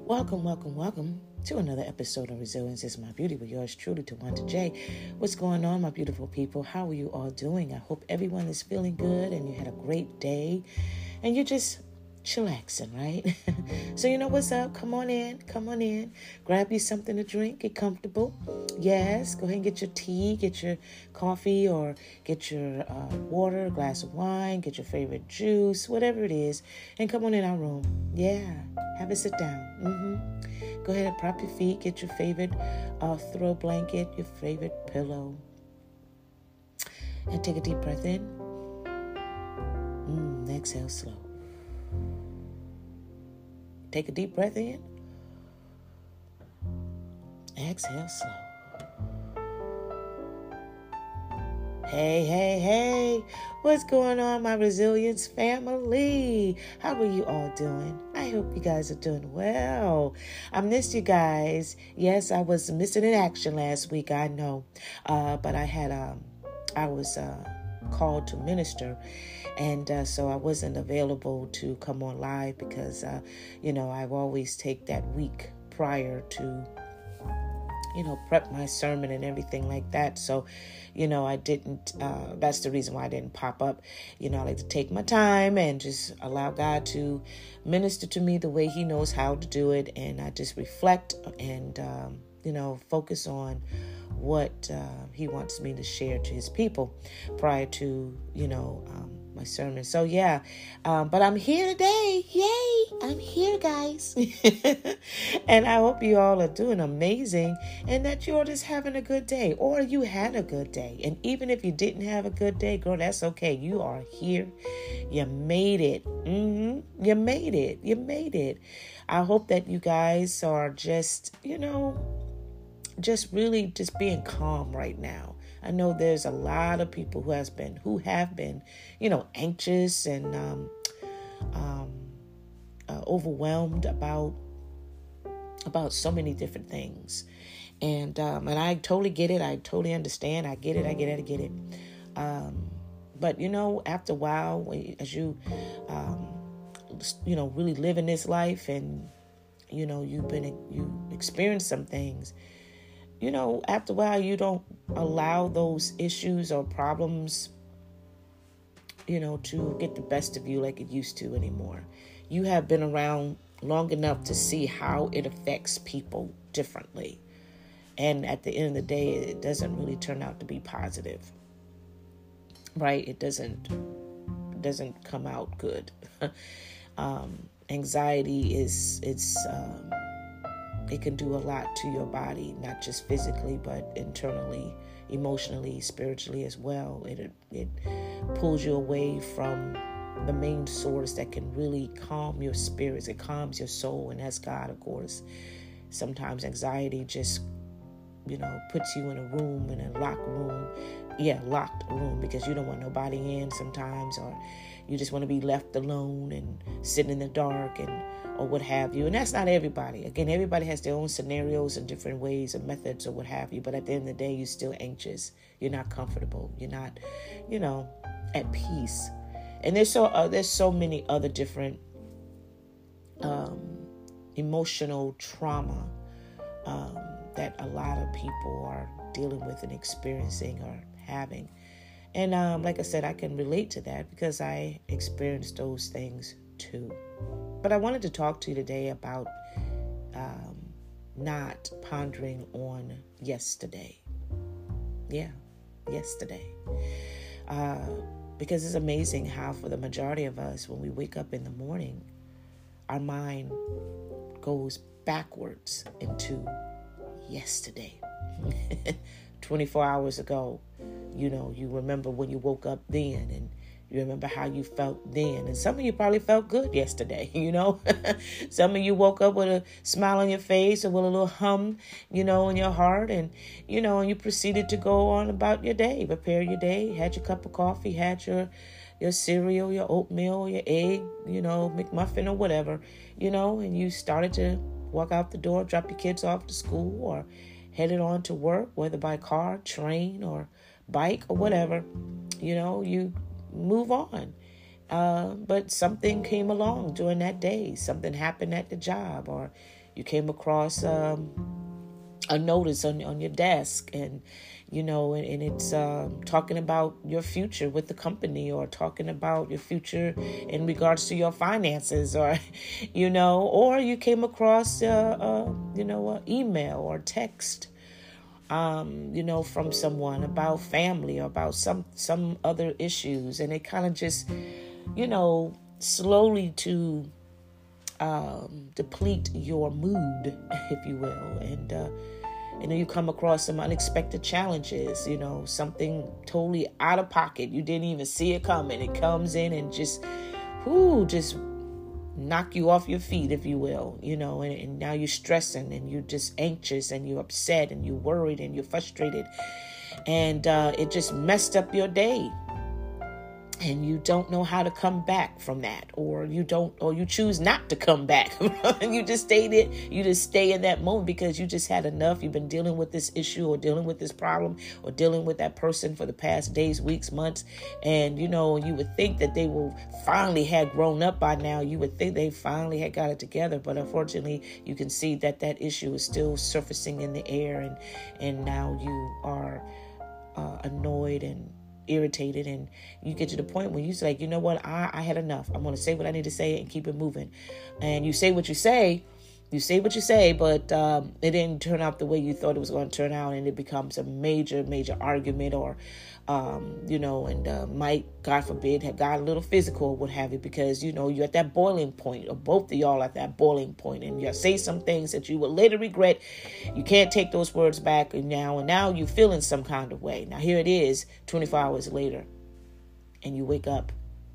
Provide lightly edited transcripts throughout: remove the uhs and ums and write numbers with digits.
Welcome to another episode of Resilience is My Beauty with yours truly, Tawanda J. What's going on, my beautiful people? How are you all doing? I hope everyone is feeling good and you had a great day and you're just chillaxing, right? So you know what's up? Come on in. Grab you something to drink. Get comfortable. Yes, go ahead and get your tea, get your coffee, or get your water, a glass of wine, get your favorite juice, whatever it is, and come on in our room. Yeah, have a sit down. Go ahead and prop your feet, get your favorite throw blanket, your favorite pillow, and take a deep breath in. Exhale slow. Take a deep breath in. Exhale slow. Hey. What's going on, my Resilience family? How are you all doing? I hope you guys are doing well. I missed you guys. Yes, I was missing in action last week, I know. But I was called to minister. And so I wasn't available to come on live because, I've always take that week prior to, prep my sermon and everything like that. So, I didn't, that's the reason why I didn't pop up. I like to take my time and just allow God to minister to me the way he knows how to do it. And I just reflect and, focus on what he wants me to share to his people prior to, my sermon. So yeah, but I'm here today. Yay! I'm here, guys. And I hope you all are doing amazing and that you're just having a good day or you had a good day. And even if you didn't have a good day, girl, that's okay. You are here. You made it. You made it. I hope that you guys are just, just really just being calm right now. I know there's a lot of people who have been, anxious and overwhelmed about so many different things, and I totally get it. I totally understand. I get it. But after a while, as you really live in this life, and you experience some things. After a while, you don't allow those issues or problems, to get the best of you like it used to anymore. You have been around long enough to see how it affects people differently. And at the end of the day, it doesn't really turn out to be positive, right? It doesn't come out good. Anxiety it can do a lot to your body, not just physically, but internally, emotionally, spiritually as well. It pulls you away from the main source that can really calm your spirits. It calms your soul, and that's God, of course. Sometimes anxiety just, puts you in a room, in a locked room, because you don't want nobody in sometimes, or you just want to be left alone and sitting in the dark or what have you. And that's not everybody. Again, everybody has their own scenarios and different ways and methods or what have you. But at the end of the day, you're still anxious. You're not comfortable. You're not, at peace. And there's so many other different emotional trauma that a lot of people are dealing with and experiencing or having. And like I said, I can relate to that because I experienced those things too. But I wanted to talk to you today about not pondering on yesterday. Yeah, yesterday. Because it's amazing how for the majority of us, when we wake up in the morning, our mind goes backwards into yesterday. 24 hours ago, you remember when you woke up then, and you remember how you felt then. And some of you probably felt good yesterday, Some of you woke up with a smile on your face or with a little hum, in your heart. And, and you proceeded to go on about your day, prepare your day, had your cup of coffee, had your cereal, your oatmeal, your egg, McMuffin or whatever, and you started to walk out the door, drop your kids off to school, or headed on to work, whether by car, train, or bike or whatever. You move on. But something came along during that day. Something happened at the job, or you came across a notice on your desk, and and it's talking about your future with the company, or talking about your future in regards to your finances, or or you came across an email or text from someone about family or about some other issues, and it kind of just slowly to deplete your mood, if you will. And then you come across some unexpected challenges, something totally out of pocket. You didn't even see it coming. It comes in and just knock you off your feet, if you will, and now you're stressing, and you're just anxious, and you're upset, and you're worried, and you're frustrated. And it just messed up your day. And you don't know how to come back from that, or you choose not to come back. You just stay there. You just stay in that moment because you just had enough. You've been dealing with this issue, or dealing with this problem, or dealing with that person for the past days, weeks, months. And, you would think that they will finally had grown up by now. You would think they finally had got it together. But unfortunately, you can see that issue is still surfacing in the air. And now you are annoyed and irritated, and you get to the point where you say, you know what, I had enough. I'm going to say what I need to say and keep it moving. And you say what you say, but it didn't turn out the way you thought it was going to turn out, and it becomes a major, major argument, or might, God forbid, have got a little physical, what have you, because, you're at that boiling point, or both of y'all at that boiling point, and you say some things that you will later regret. You can't take those words back, and now you feel in some kind of way. Now, here it is, 24 hours later, and you wake up,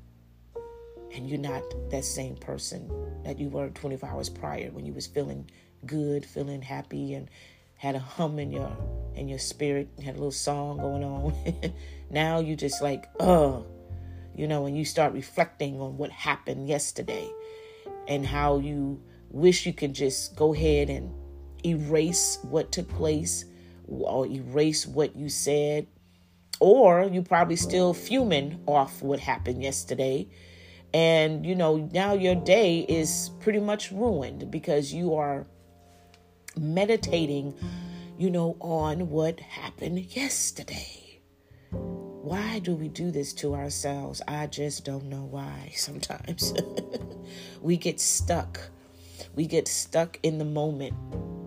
and you're not that same person that you were 24 hours prior, when you was feeling good, feeling happy, and had a hum in your spirit, had a little song going on. Now you just like, and you start reflecting on what happened yesterday, and how you wish you could just go ahead and erase what took place, or erase what you said, or you probably still fuming off what happened yesterday. And, now your day is pretty much ruined because you are meditating, on what happened yesterday. Why do we do this to ourselves? I just don't know why sometimes. We get stuck. We get stuck in the moment.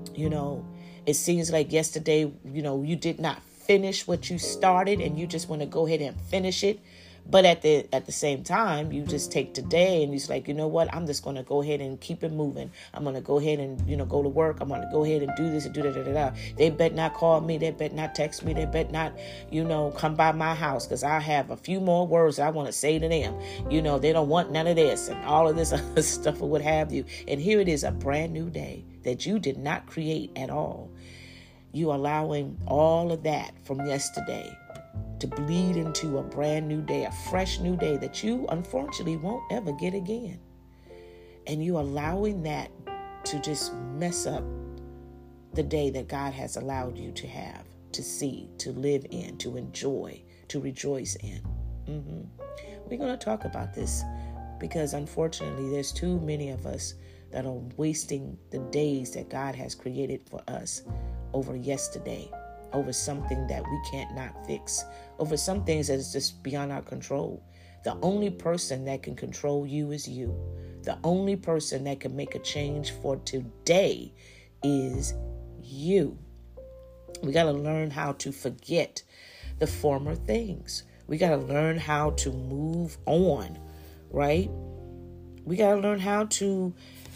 It seems like yesterday, you did not finish what you started, and you just want to go ahead and finish it. But at the same time, you just take today and you're like, you know what? I'm just going to go ahead and keep it moving. I'm going to go ahead and, go to work. I'm going to go ahead and do this and do that. They bet not call me. They bet not text me. They bet not, come by my house, because I have a few more words I want to say to them. They don't want none of this and all of this other stuff or what have you. And here it is, a brand new day that you did not create at all. You allowing all of that from yesterday to bleed into a brand new day, a fresh new day that you unfortunately won't ever get again. And you allowing that to just mess up the day that God has allowed you to have, to see, to live in, to enjoy, to rejoice in. We're going to talk about this because unfortunately there's too many of us that are wasting the days that God has created for us over yesterday, over something that we can't not fix, over some things that is just beyond our control. The only person that can control you is you. The only person that can make a change for today is you. We got to learn how to forget the former things. We got to learn how to move on, right? We got to learn how to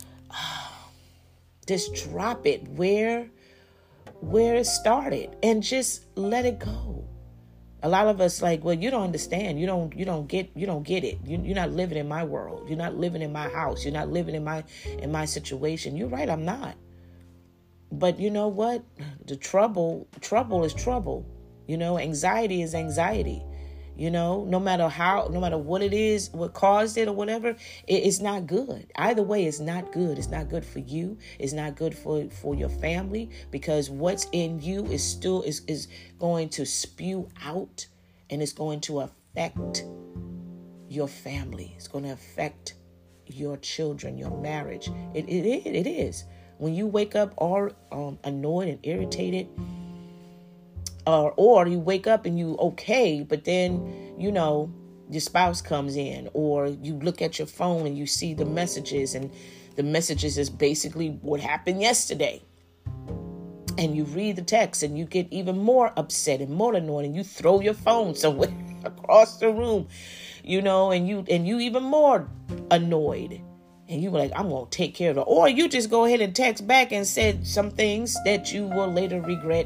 just drop it where it started and just let it go. A lot of us like, well, you don't understand. You don't get it. You're not living in my world. You're not living in my house. You're not living in my situation. You're right. I'm not. But you know what? The trouble is trouble. Anxiety is anxiety. No matter what it is, what caused it or whatever, it's not good. Either way, it's not good. It's not good for you. It's not good for your family, because what's in you is still is going to spew out, and it's going to affect your family. It's going to affect your children, your marriage. It is. When you wake up all annoyed and irritated, or you wake up and you okay, but then, your spouse comes in, or you look at your phone and you see the messages, and the messages is basically what happened yesterday. And you read the text and you get even more upset and more annoyed, and you throw your phone somewhere across the room, and you even more annoyed. And you were like, I'm going to take care of it. Or you just go ahead and text back and said some things that you will later regret,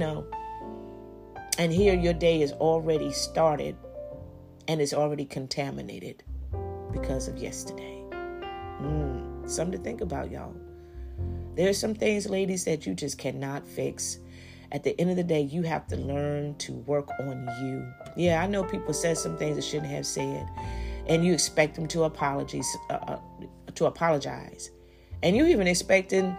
And here your day is already started and it's already contaminated because of yesterday. Something to think about, y'all. There's some things, ladies, that you just cannot fix. At the end of the day, you have to learn to work on you. Yeah, I know people said some things they shouldn't have said, and you expect them to apologize. And you even expecting,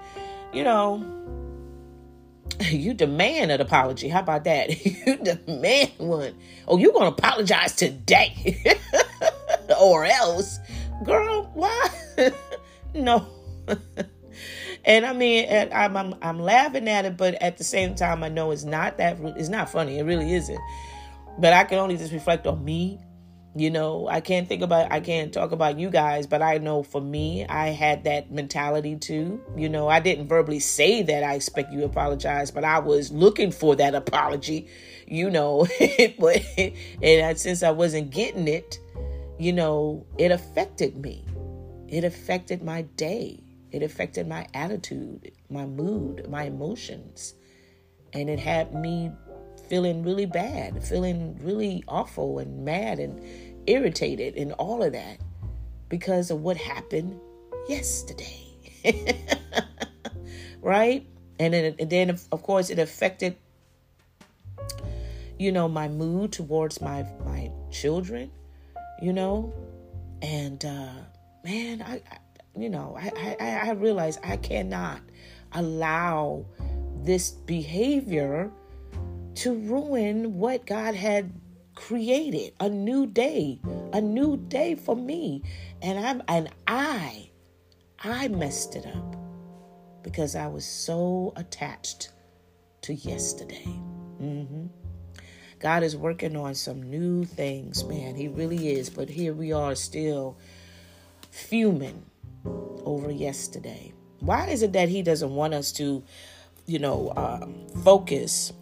you demand an apology. How about that? You demand one. Oh, you're going to apologize today. Or else. Girl, why? No. And I mean, I'm laughing at it, but at the same time, I know it's not funny. It really isn't. But I can only just reflect on me. I can't talk about you guys, but I know for me, I had that mentality too. I didn't verbally say that I expect you to apologize, but I was looking for that apology, but, and since I wasn't getting it, it affected me. It affected my day. It affected my attitude, my mood, my emotions. And it had me feeling really bad, feeling really awful and mad and irritated and all of that because of what happened yesterday. Right? And then, of course, it affected, my mood towards my children, and, man, I realize I cannot allow this behavior to ruin what God had created, a new day for me. And I messed it up because I was so attached to yesterday. God is working on some new things, man. He really is. But here we are still fuming over yesterday. Why is it that he doesn't want us to, focus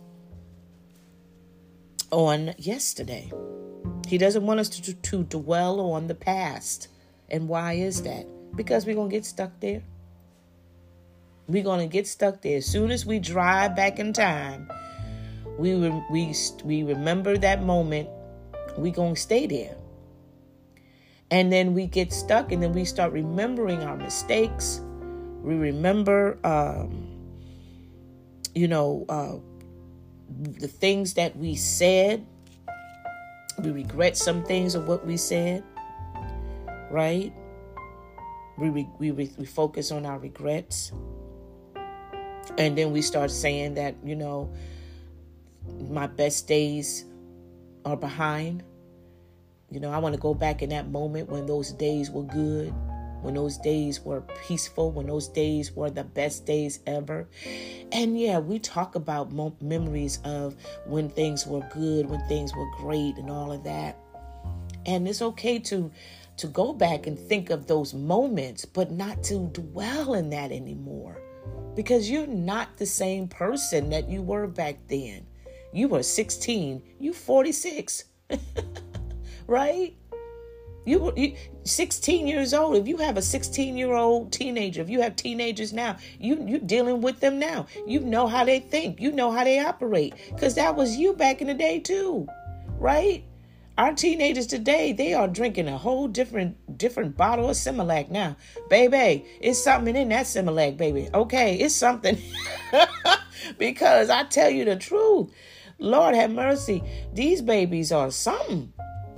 on yesterday? He doesn't want us to dwell on the past. And why is that? Because we're going to get stuck there. We're going to get stuck there. As soon as we drive back in time, we remember that moment, we're going to stay there. And then we get stuck, and then we start remembering our mistakes. We remember, the things that we said. We regret some things of what we said, right? We focus on our regrets. And then we start saying that, my best days are behind. I want to go back in that moment when those days were good, when those days were peaceful, when those days were the best days ever. And yeah, we talk about memories of when things were good, when things were great and all of that. And it's okay to go back and think of those moments, but not to dwell in that anymore. Because you're not the same person that you were back then. You were 16, you 46. Right? You 16 years old. If you have a 16-year-old teenager, if you have teenagers now, you're dealing with them now. You know how they think. You know how they operate. Because that was you back in the day too. Right? Our teenagers today, they are drinking a whole different bottle of Similac now. Baby, it's something in that Similac, baby. Okay, it's something. Because I tell you the truth, Lord have mercy, these babies are something.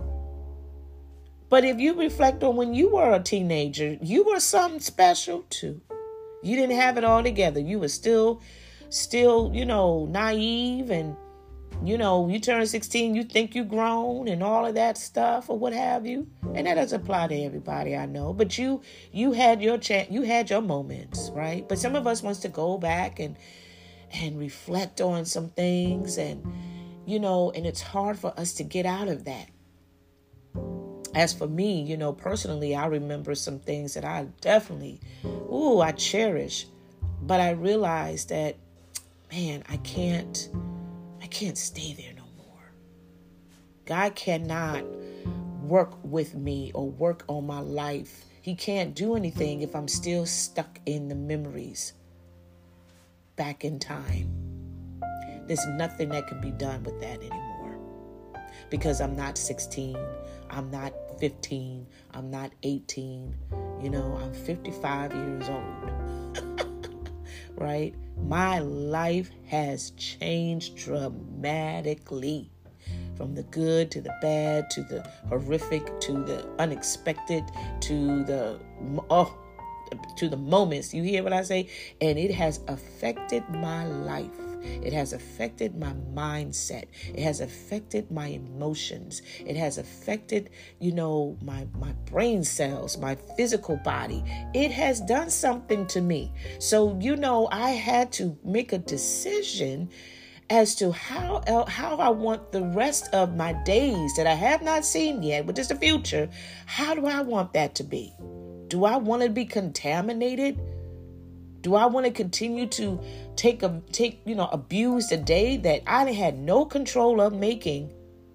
But if you reflect on when you were a teenager, you were something special too. You didn't have it all together. You were still, naive and You turn 16, you think you grown and all of that stuff or what have you. And that doesn't apply to everybody, I know. But you had your chance, you had your moments, right? But some of us wants to go back and reflect on some things and it's hard for us to get out of that. As for me, personally, I remember some things that I definitely, I cherish. But I realized that, man, I can't stay there no more. God cannot work with me or work on my life. He can't do anything if I'm still stuck in the memories back in time. There's nothing that can be done with that anymore. Because I'm not 16. I'm not 15. I'm not 18. I'm 55 years old. Right? My life has changed dramatically. From the good to the bad to the horrific to the unexpected to the moments. You hear what I say? And it has affected my life. It has affected my mindset. It has affected my emotions. It has affected, my brain cells, my physical body. It has done something to me. So, I had to make a decision as to how I want the rest of my days that I have not seen yet, which is the future. How do I want that to be? Do I want to be contaminated? Do I want to continue to abuse the day that I had no control of making,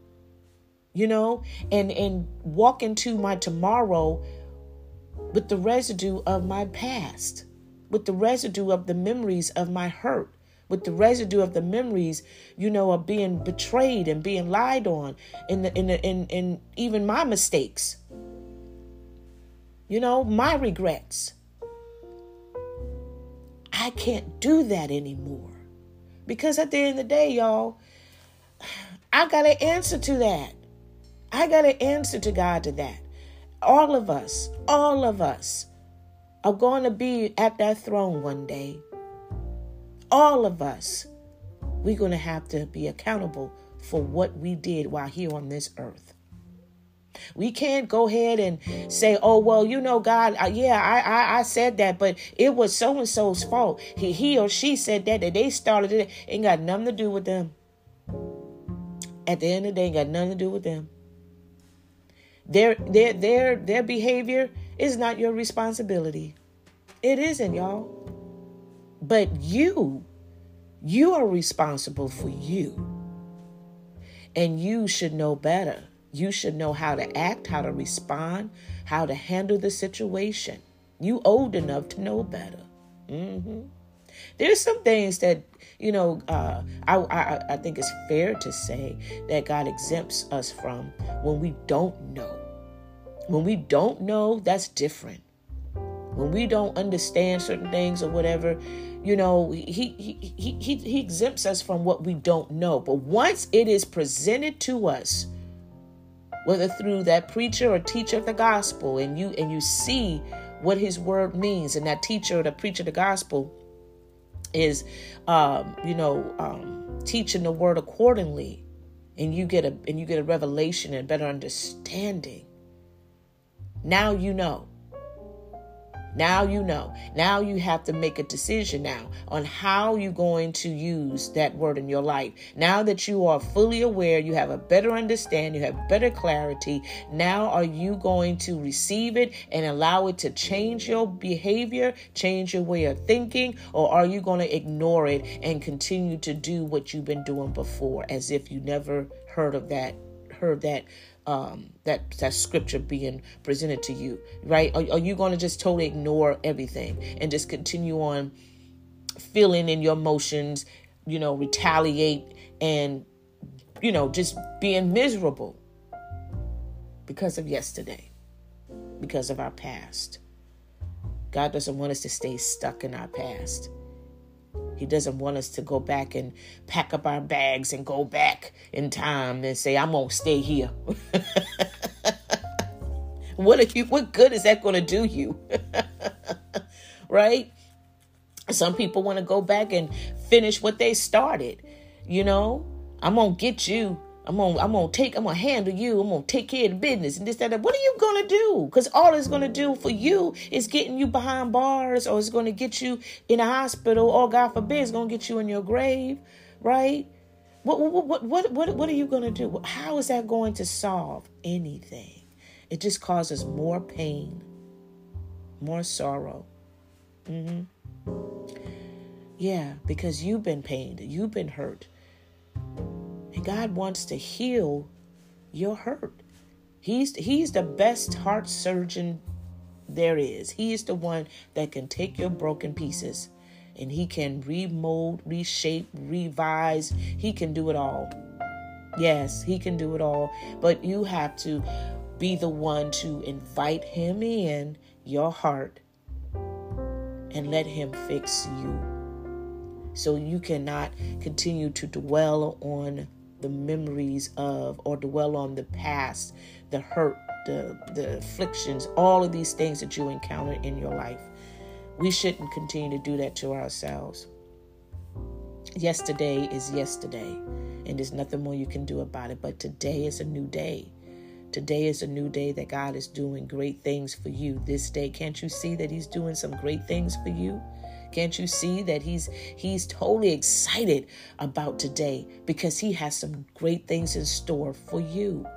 and walk into my tomorrow with the residue of my past, with the residue of the memories of my hurt, with the residue of the memories, of being betrayed and being lied on, and even my mistakes, my regrets. I can't do that anymore. Because at the end of the day, y'all, I got to answer to that. I got to answer to God to that. All of us are going to be at that throne one day. All of us, we're going to have to be accountable for what we did while here on this earth. We can't go ahead and say, oh, well, God, I said that, but it was so-and-so's fault. He or she said that they started it. Ain't got nothing to do with them. At the end of the day, ain't got nothing to do with them. Their behavior is not your responsibility. It isn't, y'all. But you are responsible for you. And you should know better. You should know how to act, how to respond, how to handle the situation. You old enough to know better. There's some things that, I think it's fair to say that God exempts us from when we don't know. When we don't know, that's different. When we don't understand certain things or whatever, he exempts us from what we don't know. But once it is presented to us, whether through that preacher or teacher of the gospel, and you see what his word means, and that teacher or the preacher of the gospel is, teaching the word accordingly, and you get a revelation and better understanding. Now you know. Now you know. Now you have to make a decision now on how you're going to use that word in your life. Now that you are fully aware, you have a better understanding, you have better clarity. Now are you going to receive it and allow it to change your behavior, change your way of thinking, or are you going to ignore it and continue to do what you've been doing before as if you never heard that scripture being presented to you, right? Are you going to just totally ignore everything and just continue on feeling in your emotions, retaliate and, just being miserable because of yesterday, because of our past? God doesn't want us to stay stuck in our past. He doesn't want us to go back and pack up our bags and go back in time and say, I'm going to stay here. What good is that going to do you? Right? Some people want to go back and finish what they started. I'm going to get you. I'm going to handle you. I'm going to take care of the business and this, that. What are you going to do? Because all it's going to do for you is getting you behind bars, or it's going to get you in a hospital, or God forbid, it's going to get you in your grave, right? What are you going to do? How is that going to solve anything? It just causes more pain, more sorrow. Yeah, because you've been pained, you've been hurt. And God wants to heal your hurt. He's the best heart surgeon there is. He is the one that can take your broken pieces and he can remold, reshape, revise. He can do it all. Yes, he can do it all. But you have to be the one to invite him in your heart and let him fix you. So you cannot continue to dwell on the memories of, or dwell on the past, the hurt, the afflictions, all of these things that you encountered in your life. We shouldn't continue to do that to ourselves. Yesterday is yesterday, and there's nothing more you can do about it. But today is a new day. Today is a new day that God is doing great things for you this day. Can't you see that he's doing some great things for you? Can't you see that he's totally excited about today because he has some great things in store for you?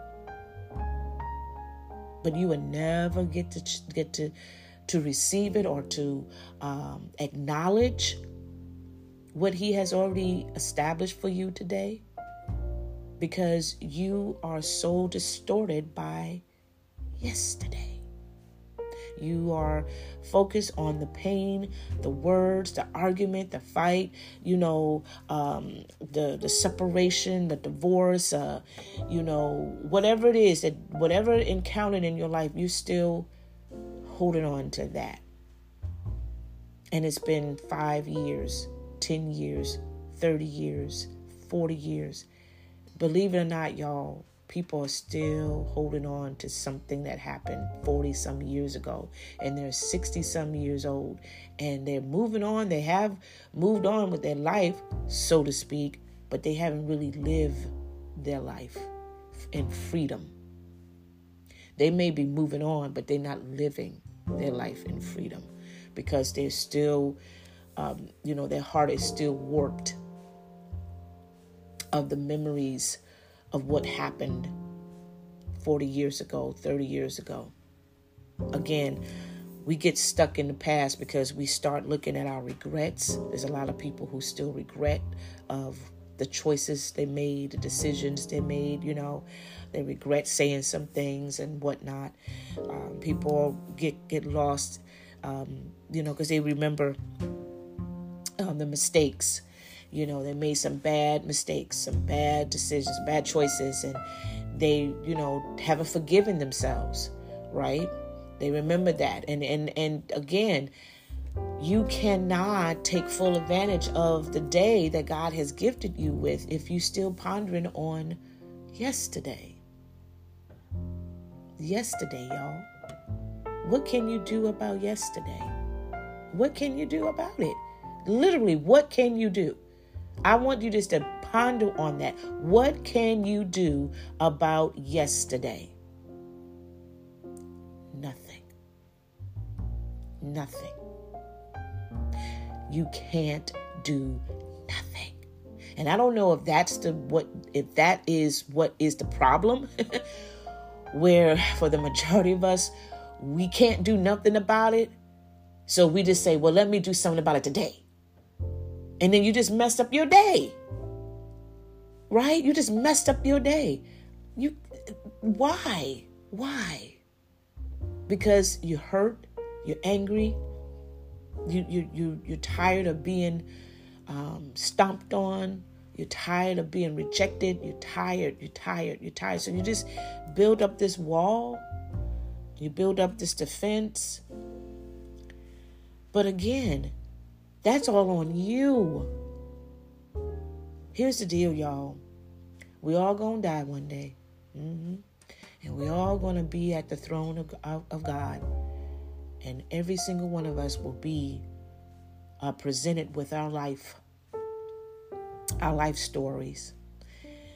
But you will never get to receive it or to acknowledge what he has already established for you today, because you are so distorted by yesterday. You are focused on the pain, the words, the argument, the fight, the separation, the divorce, whatever it is, that whatever encountered in your life, you're still holding on to that. And it's been 5 years, 10 years, 30 years, 40 years. Believe it or not, y'all, people are still holding on to something that happened 40 some years ago, and they're 60 some years old, and they're moving on. They have moved on with their life, so to speak, but they haven't really lived their life in freedom. They may be moving on, but they're not living their life in freedom because they're still, their heart is still warped of the memories of what happened 40 years ago, 30 years ago. Again, we get stuck in the past because we start looking at our regrets. There's a lot of people who still regret of the choices they made, the decisions they made, they regret saying some things and whatnot. People get lost, because they remember the mistakes. They made some bad mistakes, some bad decisions, bad choices, and they, haven't forgiven themselves, right? They remember that. And again, you cannot take full advantage of the day that God has gifted you with if you're still pondering on yesterday. Yesterday, y'all. What can you do about yesterday? What can you do about it? Literally, what can you do? I want you just to ponder on that. What can you do about yesterday? Nothing. Nothing. You can't do nothing. And I don't know if that is what is the problem, where for the majority of us, we can't do nothing about it. So we just say, well, let me do something about it today. And then you just messed up your day. Right? You just messed up your day. Why? Why? Because you're hurt, you're angry, you're tired of being stomped on, you're tired of being rejected, you're tired. So you just build up this wall, you build up this defense. But again, that's all on you. Here's the deal, y'all. We all gonna die one day. And we all gonna be at the throne of God. And every single one of us will be presented with our life stories.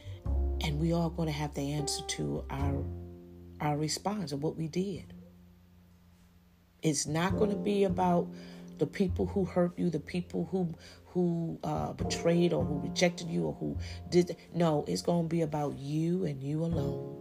And we are going to have to answer to our response of what we did. It's not going to be about the people who hurt you, the people who betrayed or who rejected you or who did. No, it's going to be about you and you alone.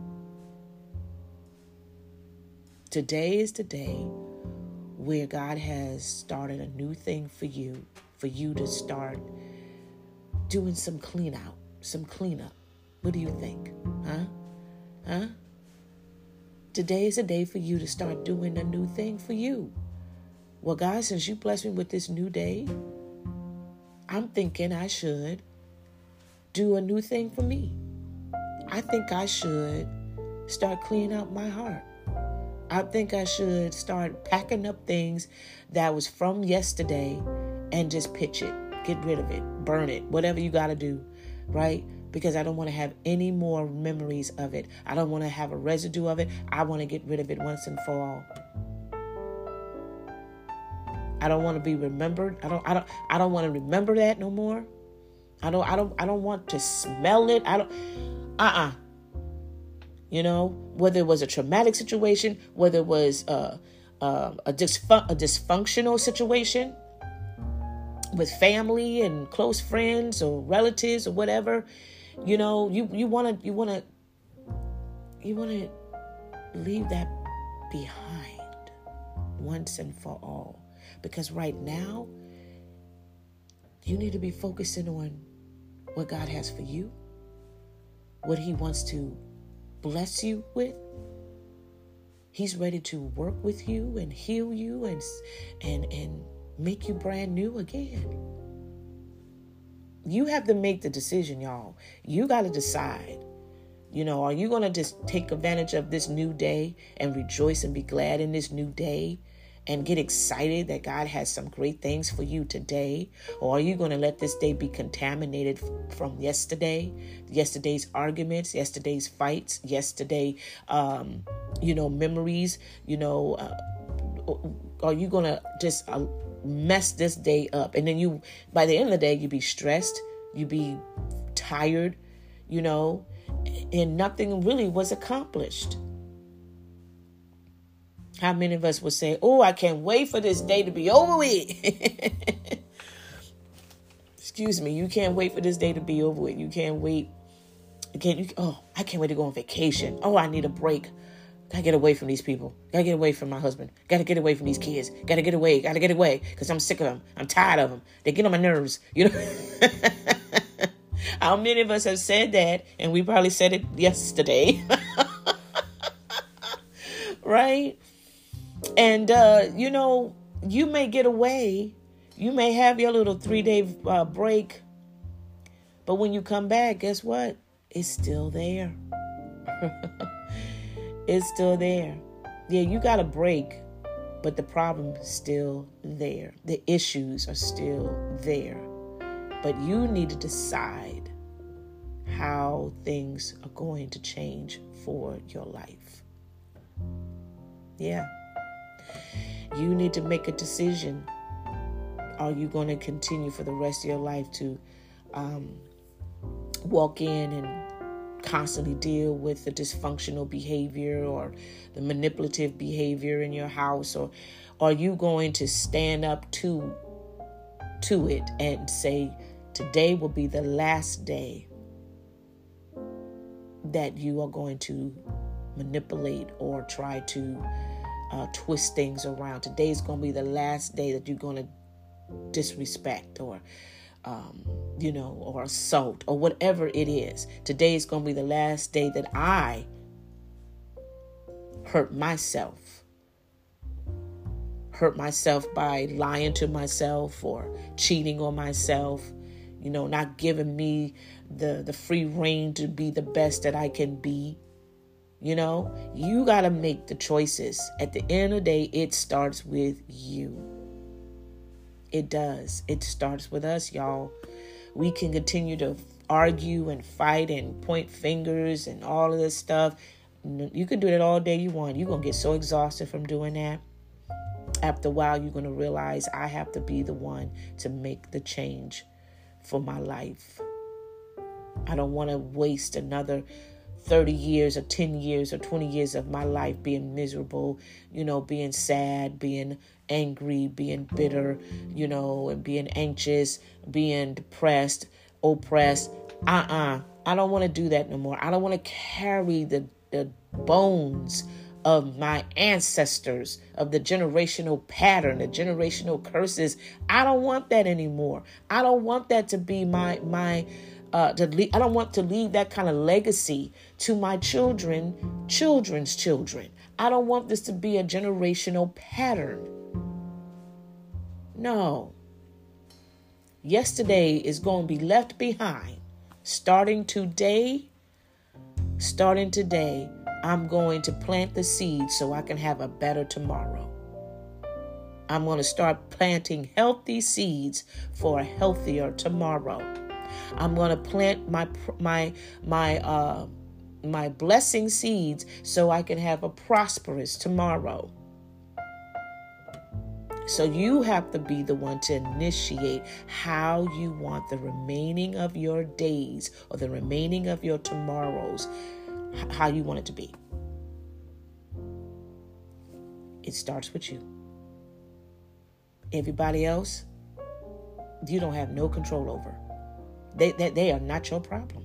Today is the day where God has started a new thing for you to start doing some cleanup. What do you think? Huh? Today is a day for you to start doing a new thing for you. Well, God, since you blessed me with this new day, I'm thinking I should do a new thing for me. I think I should start cleaning up my heart. I think I should start packing up things that was from yesterday and just pitch it, get rid of it, burn it, whatever you got to do, right? Because I don't want to have any more memories of it. I don't want to have a residue of it. I want to get rid of it once and for all. I don't want to be remembered. I don't want to remember that no more. I don't want to smell it. You know, whether it was a traumatic situation, whether it was a dysfunctional situation with family and close friends or relatives or whatever, you know, you want to leave that behind once and for all. Because right now, you need to be focusing on what God has for you, what He wants to bless you with. He's ready to work with you and heal you and make you brand new again. You have to make the decision, y'all. You got to decide. You know, are you going to just take advantage of this new day and rejoice and be glad in this new day and get excited that God has some great things for you today? Or are you going to let this day be contaminated from yesterday's arguments, yesterday's fights, memories, are you going to just mess this day up? And then by the end of the day, you be stressed, you be tired, and nothing really was accomplished. How many of us would say, oh, I can't wait for this day to be over with? Excuse me. You can't wait for this day to be over with. You can't wait. I can't wait to go on vacation. Oh, I need a break. Gotta get away from these people. Gotta get away from my husband. Gotta get away from these kids. Gotta get away. Because I'm sick of them. I'm tired of them. They get on my nerves. How many of us have said that? And we probably said it yesterday. Right? And, you may get away. You may have your little 3-day break. But when you come back, guess what? It's still there. It's still there. Yeah, you got a break, but the problem's still there. The issues are still there. But you need to decide how things are going to change for your life. Yeah. You need to make a decision. Are you going to continue for the rest of your life to walk in and constantly deal with the dysfunctional behavior or the manipulative behavior in your house? Or are you going to stand up to it and say, today will be the last day that you are going to manipulate or try to twist things around. Today is going to be the last day that you're going to disrespect or or assault or whatever it is. Today is going to be the last day that I hurt myself by lying to myself or cheating on myself, not giving me the free reign to be the best that I can be. You got to make the choices. At the end of the day, it starts with you. It does. It starts with us, y'all. We can continue to argue and fight and point fingers and all of this stuff. You can do that all day you want. You're going to get so exhausted from doing that. After a while, you're going to realize I have to be the one to make the change for my life. I don't want to waste another 30 years or 10 years or 20 years of my life being miserable, being sad, being angry, being bitter, and being anxious, being depressed, oppressed. I don't want to do that no more. I don't want to carry the bones of my ancestors, of the generational pattern, the generational curses. I don't want that anymore. I don't want that to be I don't want to leave that kind of legacy to my children's children. I don't want this to be a generational pattern. No. Yesterday is going to be left behind. Starting today, I'm going to plant the seed so I can have a better tomorrow. I'm going to start planting healthy seeds for a healthier tomorrow. I'm going to plant my blessing seeds so I can have a prosperous tomorrow. So you have to be the one to initiate how you want the remaining of your days or the remaining of your tomorrows, how you want it to be. It starts with you. Everybody else, you don't have no control over. They are not your problem.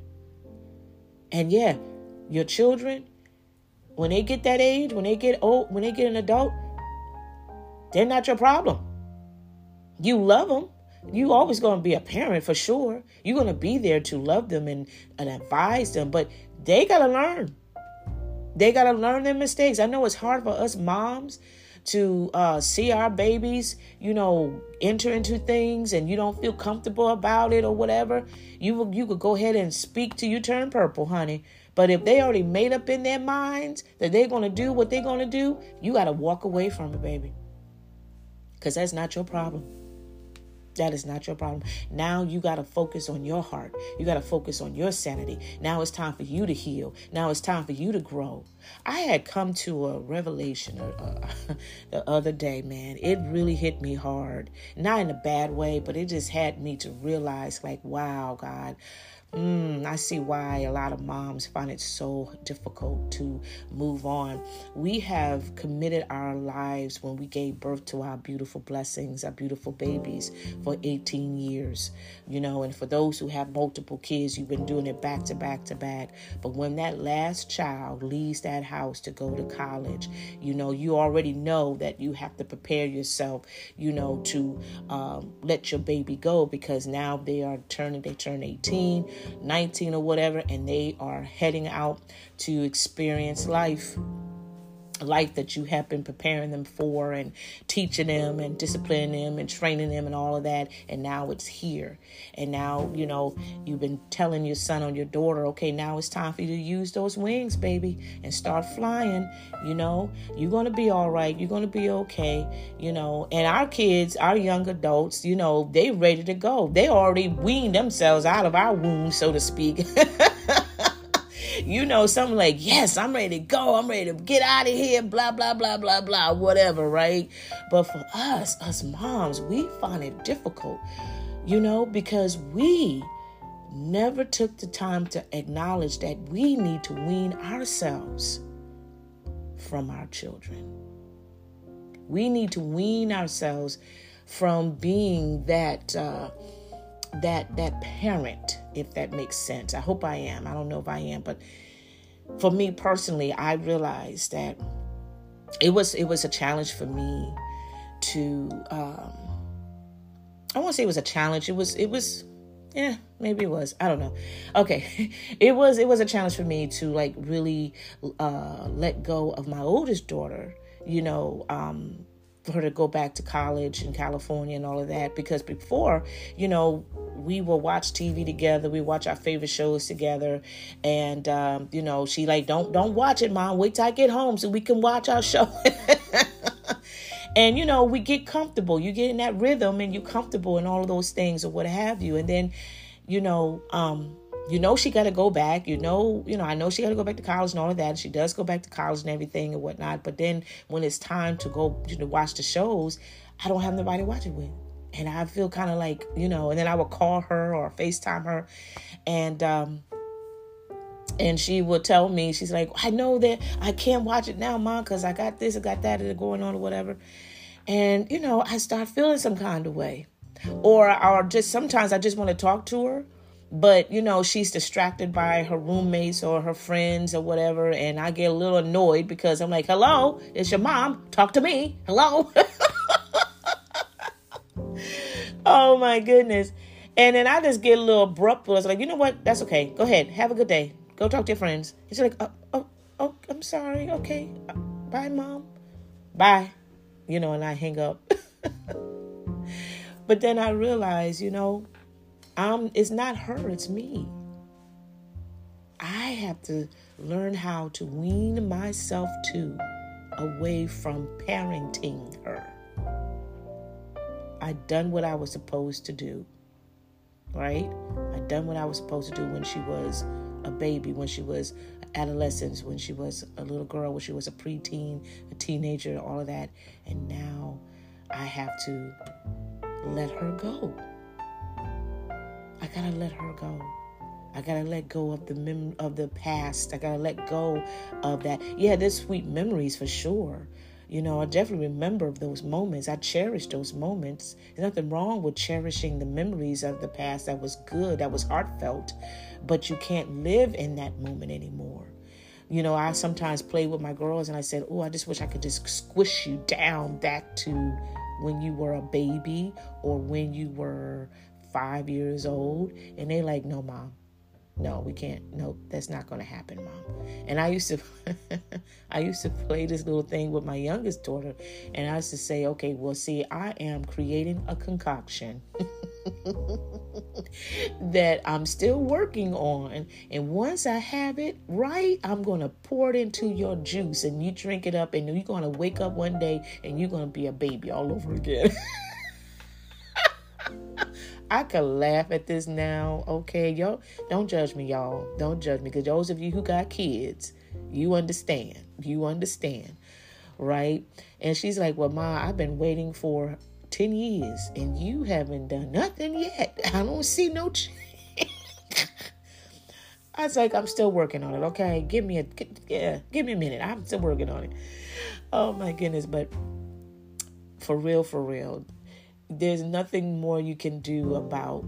And yeah, your children, when they get that age, when they get old, when they get an adult, they're not your problem. You love them. You always going to be a parent for sure. You're going to be there to love them and advise them, but they got to learn. They got to learn their mistakes. I know it's hard for us moms to see our babies, enter into things and you don't feel comfortable about it or whatever. You could go ahead and speak till you turn purple, honey. But if they already made up in their minds that they're going to do what they're going to do, you got to walk away from it, baby. Because that's not your problem. That is not your problem. Now you got to focus on your heart. You got to focus on your sanity. Now it's time for you to heal. Now it's time for you to grow. I had come to a revelation the other day, man. It really hit me hard. Not in a bad way, but it just had me to realize, like, wow, God. I see why a lot of moms find it so difficult to move on. We have committed our lives when we gave birth to our beautiful blessings, our beautiful babies for 18 years, and for those who have multiple kids, you've been doing it back to back to back. But when that last child leaves that house to go to college, you already know that you have to prepare yourself, to let your baby go, because now they turn 18, 19 or whatever, and they are heading out to experience life that you have been preparing them for and teaching them and disciplining them and training them and all of that. And now it's here. And now, you've been telling your son or your daughter, okay, now it's time for you to use those wings, baby, and start flying. You're going to be all right. You're going to be okay. And our kids, our young adults, they ready to go. They already weaned themselves out of our womb, so to speak. Something like, yes, I'm ready to go. I'm ready to get out of here, blah, blah, blah, blah, blah, whatever, right? But for us moms, we find it difficult, because we never took the time to acknowledge that we need to wean ourselves from our children. We need to wean ourselves from being that parent, if that makes sense. I hope I am. I don't know if I am, but for me personally, I realized that it was a challenge for me to, I won't say it was a challenge. It was, maybe it was. I don't know. Okay. It was a challenge for me to really let go of my oldest daughter, for her to go back to college in California and all of that. Because before, we will watch TV together. We watch our favorite shows together. And, she don't watch it, Mom. Wait till I get home so we can watch our show. And, we get comfortable. You get in that rhythm and you're comfortable and all of those things or what have you. And then, she got to go back, I know she got to go back to college and all of that. She does go back to college and everything and whatnot. But then when it's time to go, watch the shows, I don't have nobody to watch it with. And I feel kind of like, and then I would call her or FaceTime her. And And she would tell me, she's like, I know that I can't watch it now, Mom, because I got this, I got that going on or whatever. And, I start feeling some kind of way. Or just sometimes I just want to talk to her. But, she's distracted by her roommates or her friends or whatever. And I get a little annoyed because I'm like, hello, it's your mom. Talk to me. Hello. Oh, my goodness. And then I just get a little abrupt. I was like, you know what? That's okay. Go ahead. Have a good day. Go talk to your friends. And she's like, oh, I'm sorry. Okay. Bye, Mom. Bye. And I hang up. But then I realize, it's not her, it's me. I have to learn how to wean myself away from parenting her. I done what I was supposed to do, right? I done what I was supposed to do when she was a baby, when she was adolescent, when she was a little girl, when she was a preteen, a teenager, all of that. And now I have to let her go. I gotta let her go. I gotta let go of the past. I gotta let go of that. Yeah, there's sweet memories for sure. I definitely remember those moments. I cherish those moments. There's nothing wrong with cherishing the memories of the past that was good, that was heartfelt, but you can't live in that moment anymore. I sometimes play with my girls and I said, oh, I just wish I could just squish you down back to when you were a baby or when you were 5 years old. And they like, no, Mom. No, we can't. No, that's not going to happen, Mom. And I used to play this little thing with my youngest daughter. And I used to say, okay, well, see, I am creating a concoction that I'm still working on. And once I have it right, I'm going to pour it into your juice and you drink it up and you're going to wake up one day and you're going to be a baby all over again. I could laugh at this now. Okay, y'all, don't judge me, y'all. Don't judge me. Because those of you who got kids, you understand. You understand, right? And she's like, well, Ma, I've been waiting for 10 years and you haven't done nothing yet. I don't see no change. I was like, I'm still working on it. Okay, give me a minute. I'm still working on it. Oh my goodness. But for real, there's nothing more you can do about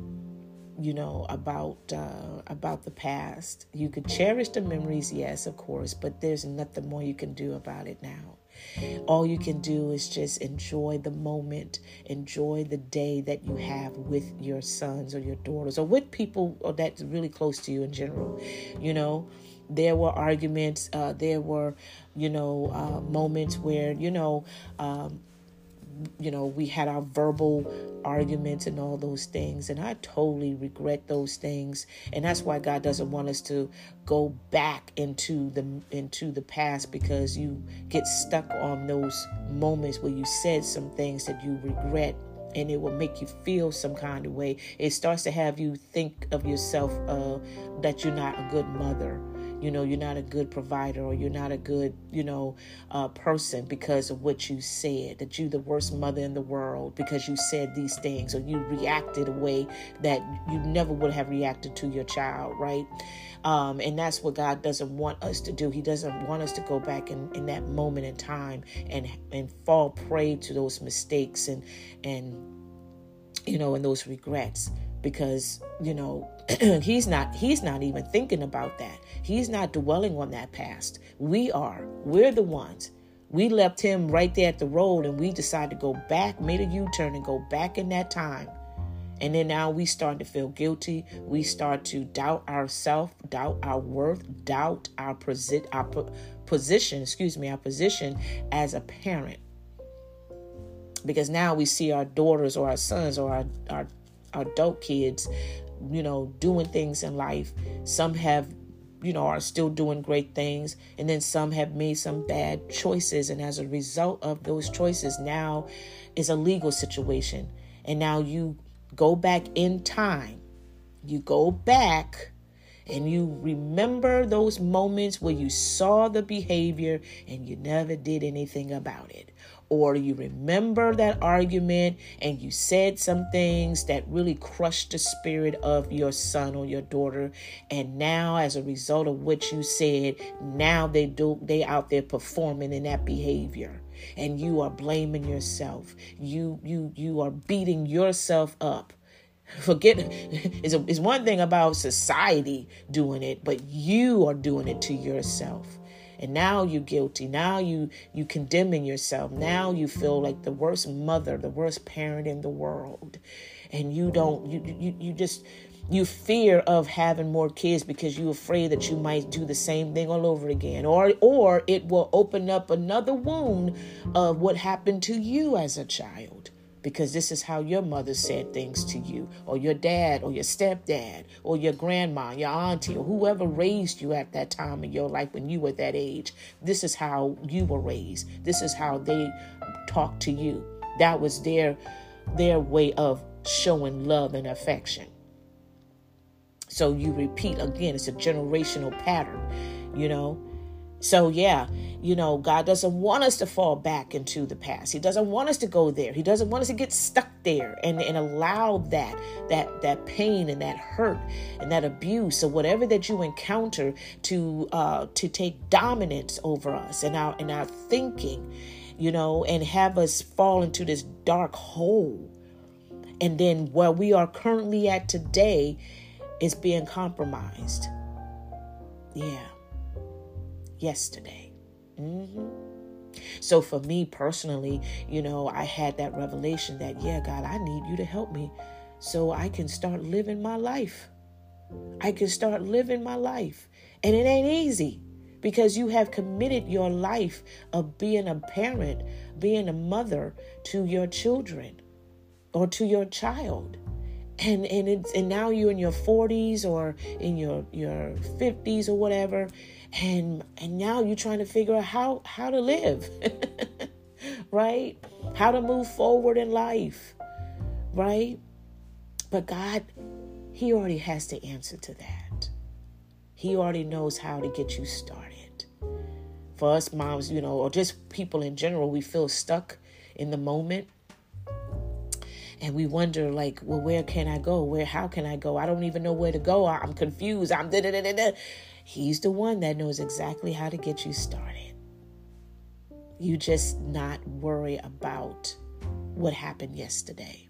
the past. You could cherish the memories, yes, of course, but there's nothing more you can do about it now. All you can do is just enjoy the moment, enjoy the day that you have with your sons or your daughters or with people that's really close to you in general. There were arguments, there were, moments where, we had our verbal arguments and all those things. And I totally regret those things. And that's why God doesn't want us to go back into the past, because you get stuck on those moments where you said some things that you regret. And it will make you feel some kind of way. It starts to have you think of yourself that you're not a good mother. You're not a good provider, or you're not a good, person because of what you said, that you're the worst mother in the world because you said these things, or you reacted a way that you never would have reacted to your child, right? And that's what God doesn't want us to do. He doesn't want us to go back in that moment in time and fall prey to those mistakes and those regrets. Because, he's not even thinking about that. He's not dwelling on that past. We're the ones. We left him right there at the road and we decided to go back, made a U-turn and go back in that time. And then now we start to feel guilty. We start to doubt ourselves, doubt our worth, doubt our position as a parent. Because now we see our daughters or our sons or our adult kids, doing things in life. Some have, are still doing great things. And then some have made some bad choices. And as a result of those choices, now is a legal situation. And now you go back in time. You go back and you remember those moments where you saw the behavior and you never did anything about it. or you remember that argument and you said some things that really crushed the spirit of your son or your daughter. And now, as a result of what you said, now they out there performing in that behavior. And you are blaming yourself. You are beating yourself up. Forget it's one thing about society doing it, but you are doing it to yourself. And now you're guilty. Now you condemning yourself. Now you feel like the worst mother, the worst parent in the world. And you fear of having more kids because you're afraid that you might do the same thing all over again. Or it will open up another wound of what happened to you as a child. Because this is how your mother said things to you, or your dad, or your stepdad, or your grandma, your auntie, or whoever raised you at that time in your life when you were that age. This is how you were raised. This is how they talked to you. That was their way of showing love and affection. So you repeat again. It's a generational pattern, So God doesn't want us to fall back into the past. He doesn't want us to go there. He doesn't want us to get stuck there and allow that pain and that hurt and that abuse or whatever that you encounter to take dominance over us and our thinking, and have us fall into this dark hole. And then where we are currently at today is being compromised. Yeah. Yesterday. So for me personally, I had that revelation that, God, I need you to help me so I can start living my life. And it ain't easy because you have committed your life of being a parent, being a mother to your children or to your child. And now you're in your 40s or in your 50s or whatever. And now you're trying to figure out how to live, right? How to move forward in life, right? But God, He already has the answer to that. He already knows how to get you started. For us moms, or just people in general, we feel stuck in the moment. And we wonder, where can I go? How can I go? I don't even know where to go. I'm confused. I'm da-da-da-da-da. He's the one that knows exactly how to get you started. You just not worry about what happened yesterday.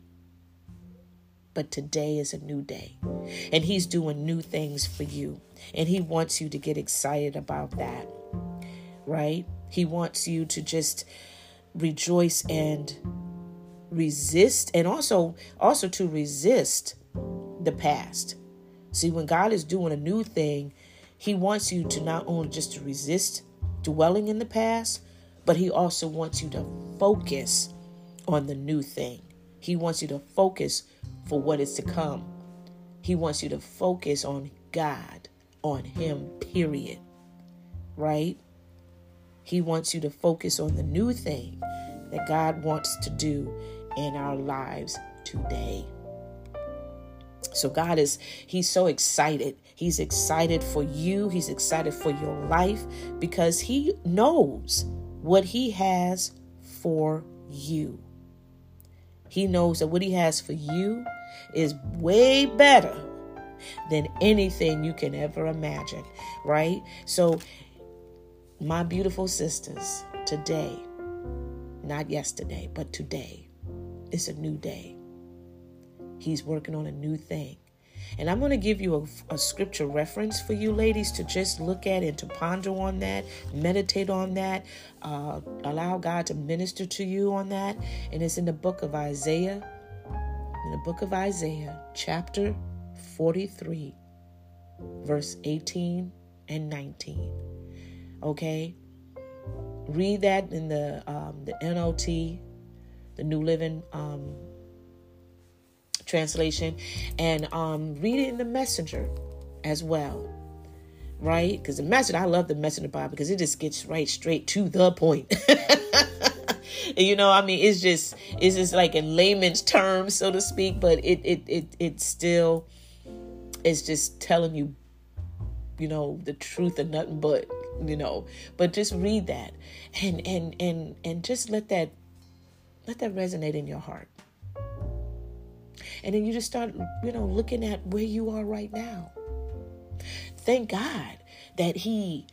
But today is a new day. And He's doing new things for you. And He wants you to get excited about that. Right? He wants you to just rejoice and resist, and also to resist the past. See, when God is doing a new thing, He wants you to not only just to resist dwelling in the past, but He also wants you to focus on the new thing. He wants you to focus for what is to come. He wants you to focus on God, on Him, period. Right? He wants you to focus on the new thing that God wants to do in our lives today. So He's so excited. He's excited for you. He's excited for your life because He knows what He has for you. He knows that what He has for you is way better than anything you can ever imagine, right? So, my beautiful sisters, today, not yesterday, but today, is a new day. He's working on a new thing. And I'm going to give you a scripture reference for you ladies to just look at and to ponder on that, meditate on that, allow God to minister to you on that. And it's in the book of Isaiah, chapter 43, verse 18 and 19. Okay? Read that in the NLT, the New Living Translation, and read it in the Messenger as well, right? Because the Messenger, I love the Messenger Bible because it just gets right straight to the point. It's just like in layman's terms, so to speak, but it still is just telling you, the truth and nothing but, but just read that and just let that Let that resonate in your heart. And then you just start, looking at where you are right now. Thank God that he,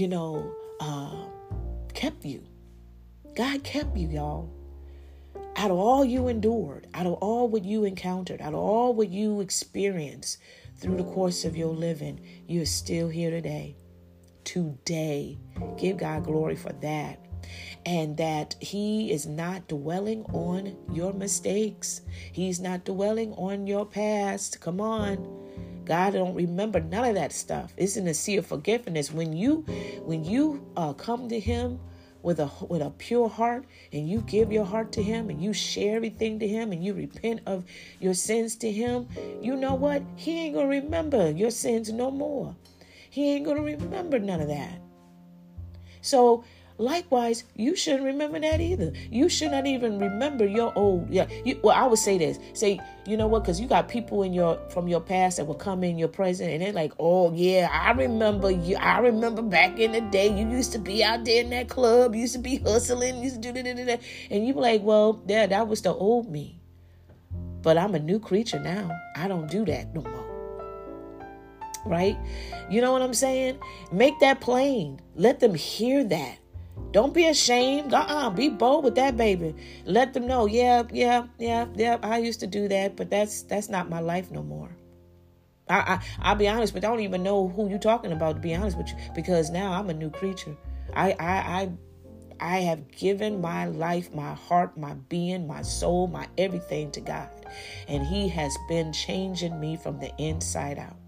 kept you. God kept you, y'all. Out of all you endured, out of all what you encountered, out of all what you experienced through the course of your living, you're still here today. Today. Give God glory for that. And that he is not dwelling on your mistakes. He's not dwelling on your past. Come on. God don't remember none of that stuff. It's in the sea of forgiveness. When you come to him with a pure heart, and you give your heart to him, and you share everything to him, and you repent of your sins to him, you know what? He ain't going to remember your sins no more. He ain't going to remember none of that. So likewise, you shouldn't remember that either. You should not even remember your old. I would say this. Say, you know what? Because you got people from your past that will come in your present, and they're like, "Oh yeah, I remember you. I remember back in the day, you used to be out there in that club. You used to be hustling. You used to do that." And you be like, "Well, yeah, that was the old me. But I'm a new creature now. I don't do that no more." Right? You know what I'm saying? Make that plain. Let them hear that. Don't be ashamed. Be bold with that, baby. Let them know, yeah, I used to do that, but that's not my life no more. I'll be honest, but I don't even know who you're talking about, to be honest with you, because now I'm a new creature. I have given my life, my heart, my being, my soul, my everything to God. And he has been changing me from the inside out.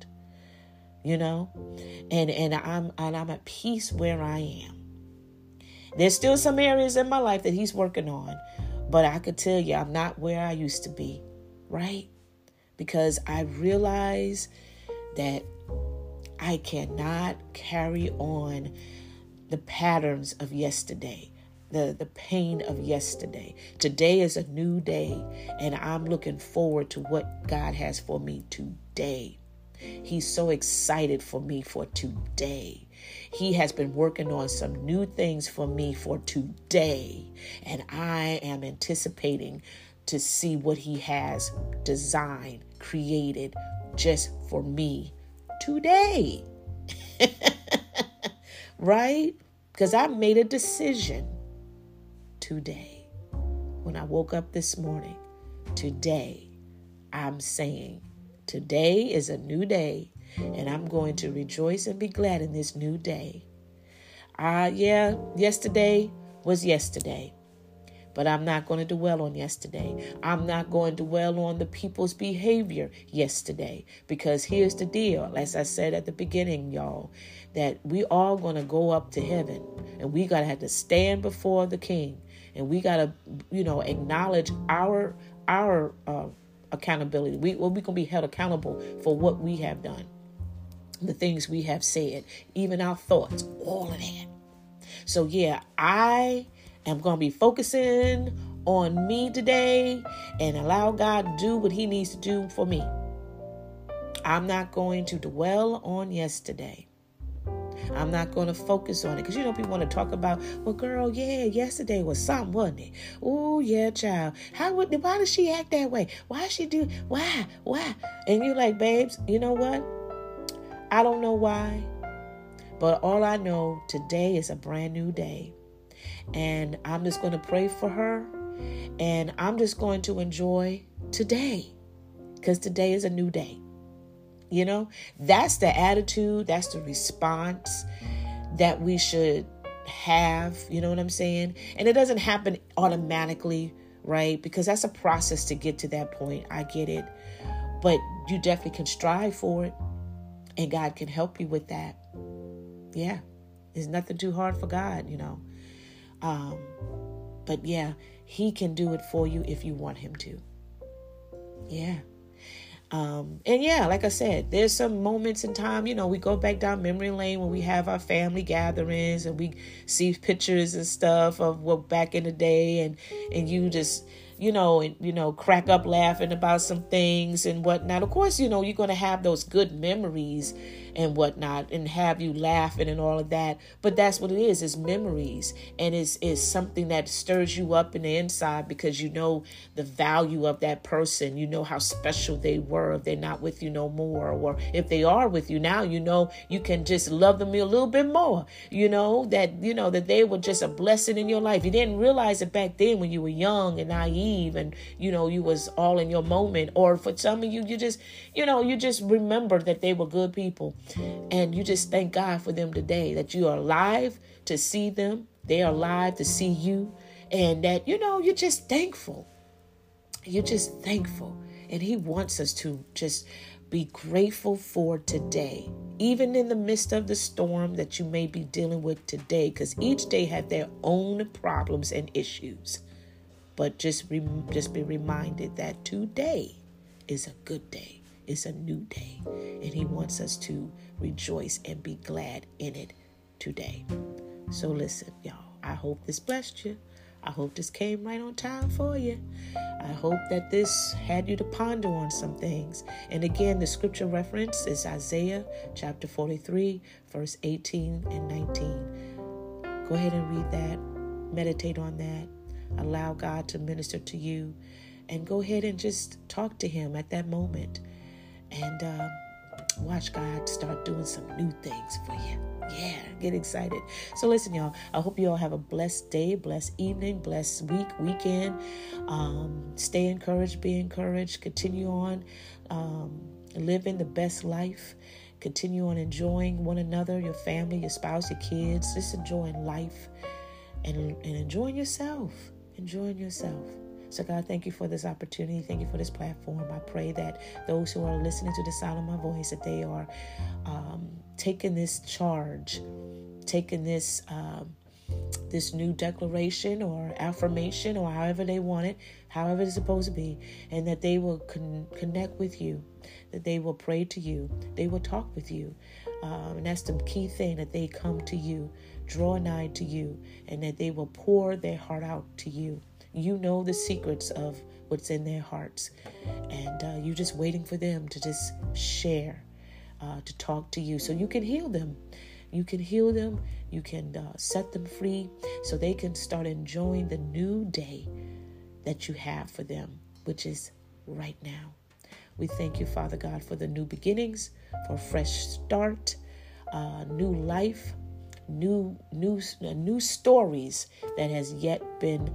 And I'm at peace where I am. There's still some areas in my life that he's working on, but I could tell you I'm not where I used to be, right? Because I realize that I cannot carry on the patterns of yesterday, the pain of yesterday. Today is a new day, and I'm looking forward to what God has for me today. He's so excited for me for today. He has been working on some new things for me for today. And I am anticipating to see what he has designed, created just for me today. Right? Because I made a decision today. When I woke up this morning, today, I'm saying, today is a new day, and I'm going to rejoice and be glad in this new day. Yesterday was yesterday, but I'm not going to dwell on yesterday. I'm not going to dwell on the people's behavior yesterday, because here's the deal. As I said at the beginning, y'all, that we all going to go up to heaven, and we got to have to stand before the King, and we got to, acknowledge our accountability. We're going to be held accountable for what we have done, the things we have said, even our thoughts, all of that. So I am going to be focusing on me today and allow God to do what he needs to do for me. I'm not going to dwell on yesterday. I'm not going to focus on it. Because, people want to talk about, well, girl, yesterday was something, wasn't it? Oh, yeah, child. Why does she act that way? Why why? And you're like, babes, you know what? I don't know why. But all I know, today is a brand new day. And I'm just going to pray for her. And I'm just going to enjoy today. Because today is a new day. That's the attitude, that's the response that we should have, you know what I'm saying? And it doesn't happen automatically, right? Because that's a process to get to that point. I get it. But you definitely can strive for it, and God can help you with that. Yeah, there's nothing too hard for God, But he can do it for you if you want him to. Yeah. Like I said, there's some moments in time, we go back down memory lane when we have our family gatherings and we see pictures and stuff of what back in the day, and you just, crack up laughing about some things and whatnot. Of course, you're going to have those good memories and whatnot, and have you laughing and all of that. But that's what it is. It's memories, and it's something that stirs you up in the inside because you know the value of that person. You know how special they were if they're not with you no more, or if they are with you now, you know you can just love them a little bit more. You know that they were just a blessing in your life. You didn't realize it back then when you were young and naive, and you was all in your moment. Or for some of you, you just remember that they were good people, and you just thank God for them today, that you are alive to see them, they are alive to see you, and that you're just thankful. You're just thankful. And he wants us to just be grateful for today, even in the midst of the storm that you may be dealing with today, because each day have their own problems and issues. But just be reminded that today is a good day. It's a new day. And he wants us to rejoice and be glad in it today. So listen, y'all, I hope this blessed you. I hope this came right on time for you. I hope that this had you to ponder on some things. And again, the scripture reference is Isaiah chapter 43, verse 18 and 19. Go ahead and read that. Meditate on that. Allow God to minister to you. And go ahead and just talk to him at that moment. And watch God start doing some new things for you. Yeah, get excited. So listen, y'all, I hope you all have a blessed day, blessed evening, blessed week, weekend. Stay encouraged, be encouraged, continue on living the best life. Continue on enjoying one another, your family, your spouse, your kids. Just enjoying life and enjoying yourself. Enjoying yourself. So God, thank you for this opportunity. Thank you for this platform. I pray that those who are listening to the sound of my voice, that they are taking this charge, taking this new declaration or affirmation, or however they want it, however it's supposed to be, and that they will connect with you, that they will pray to you, they will talk with you. And that's the key thing, that they come to you, draw nigh to you, and that they will pour their heart out to you. You know the secrets of what's in their hearts, and you're just waiting for them to just share, to talk to you, so you can heal them. You can heal them. You can set them free, so they can start enjoying the new day that you have for them, which is right now. We thank you, Father God, for the new beginnings, for a fresh start, new life, new stories that has yet been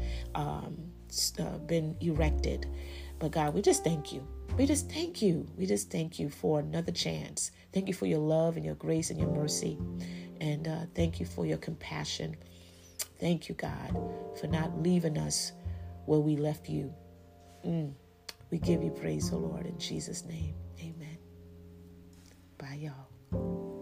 erected. But God, we just thank you. We just thank you. We just thank you for another chance. Thank you for your love and your grace and your mercy. And thank you for your compassion. Thank you, God, for not leaving us where we left you. We give you praise, O Lord, in Jesus' name. Amen. Bye, y'all.